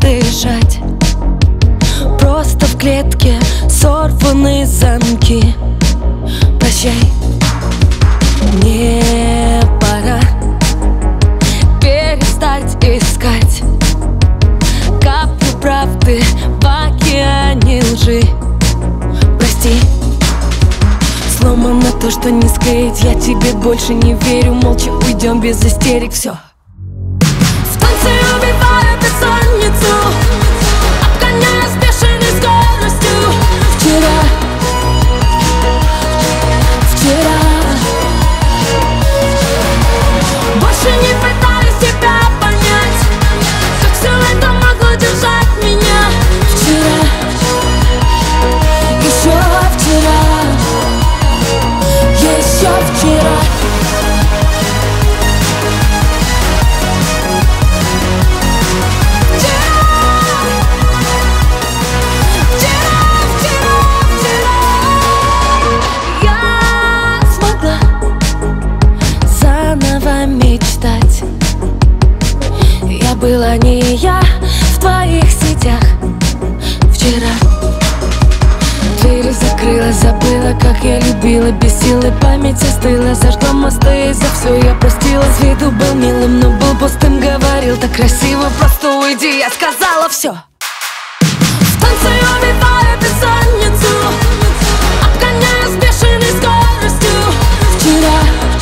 дышать. Просто в клетке сорваны замки. Прощай, мне пора перестать искать каплю правды в океане лжи. Прости, сломано то, что не склеить. Я тебе больше не верю, молча уйдем без истерик. Все. В танце убиваю бессонницу, обгоняя с бешеной скоростью. Вчера больше не пытаюсь тебя понять, как все это могло держать меня. Вчера, еще вчера, еще вчера. Мечтать. Я была не я в твоих сетях. Вчера двери закрыла, забыла, как я любила. Без силы память остыла, зажгла мосты, и за все я простила. С виду был милым, но был пустым. Говорил так красиво, просто уйди, я сказала все. В танце убиваю бессонницу, обгоняя с бешеной скоростью. Вчера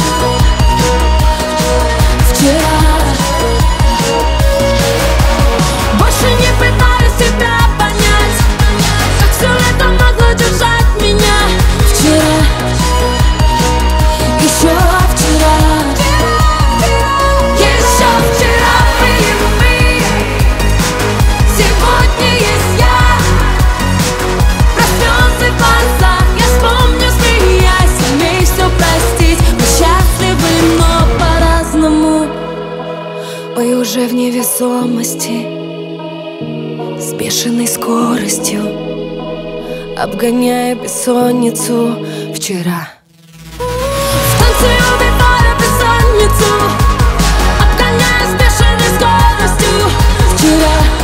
больше не пытаюсь тебя понять, как все это могло держать меня. Вчера, еще вчера, еще вчера, baby. Сегодня есть я. Про слезы в глазах я вспомню, смеясь. Умей все простить. Мы счастливы, но по-разному. Мы уже в невесомости, с бешеной скоростью, обгоняя бессонницу. Вчера в танце убиваю бессонницу, обгоняя с бешеной скоростью. Вчера